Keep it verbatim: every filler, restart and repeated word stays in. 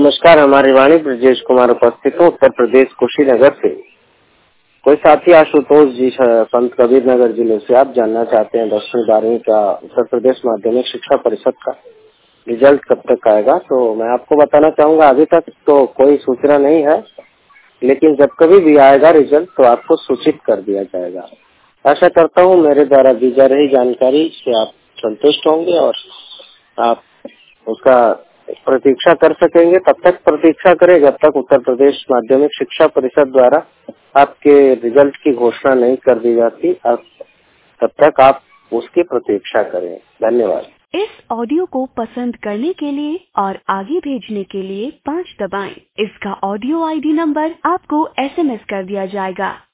नमस्कार, हमारी वाणी ब्रजेश कुमार उपस्थित हूँ उत्तर प्रदेश कुशीनगर से। कोई साथी आशुतोष जी संत कबीर नगर जिले से आप जानना चाहते हैं दसवीं बारहवीं का उत्तर प्रदेश माध्यमिक शिक्षा परिषद का रिजल्ट कब तक आएगा। तो मैं आपको बताना चाहूँगा अभी तक तो कोई सूचना नहीं है, लेकिन जब कभी भी आएगा रिजल्ट तो आपको सूचित कर दिया जाएगा। आशा करता हूँ मेरे द्वारा दी जा रही जानकारी से आप संतुष्ट होंगे और आप उसका प्रतीक्षा कर सकेंगे। तब तक प्रतीक्षा करें जब तक उत्तर प्रदेश माध्यमिक शिक्षा परिषद द्वारा आपके रिजल्ट की घोषणा नहीं कर दी जाती। आप तब तक आप उसकी प्रतीक्षा करें। धन्यवाद। इस ऑडियो को पसंद करने के लिए और आगे भेजने के लिए पाँच दबाएं। इसका ऑडियो आईडी नंबर आपको एसएमएस कर दिया जाएगा।